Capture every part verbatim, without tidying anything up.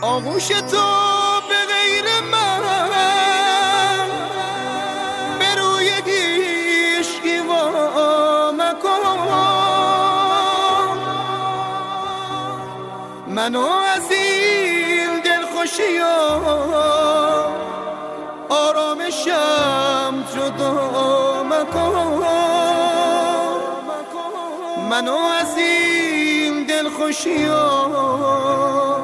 آغوش تو به غیر من به روی هیچکی وا مکن. منو از این دلخوشی ها آرامشم جدا مکن. منو از این دلخوشی ها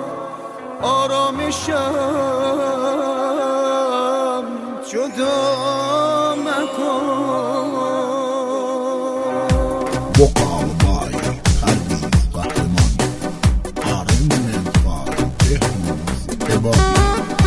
آرامشم جدا مکن. وقارهای قلبی قهرمان آرام انفال بهروز عبادی.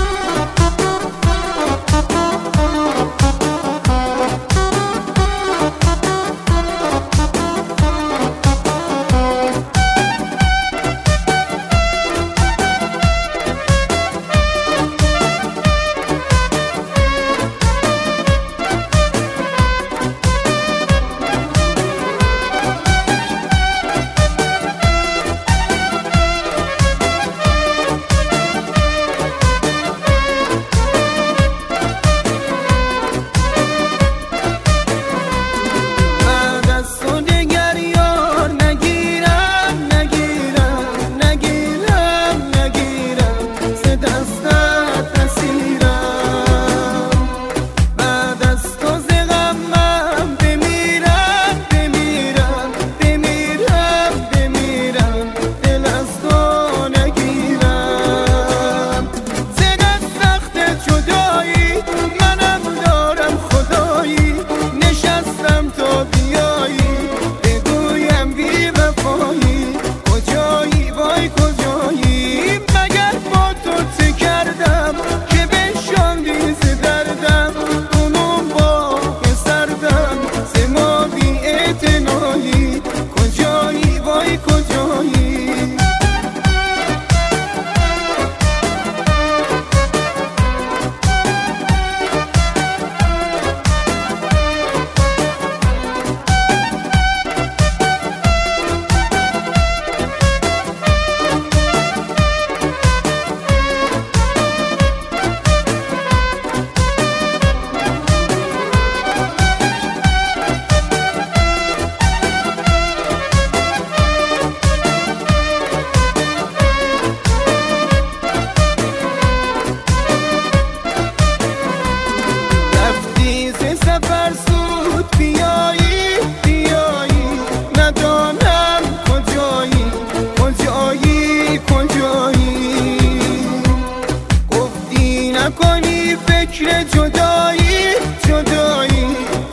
نکنی فکر جدایی جدایی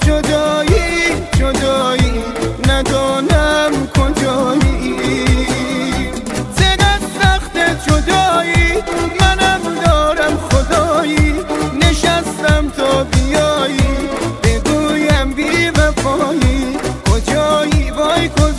جدایی جدایی ندانم کجایی. چقدر سخت جدایی منم دارم خدایی. نشستم تا بیایی بگویم بی وفایی کجایی وای کجایی.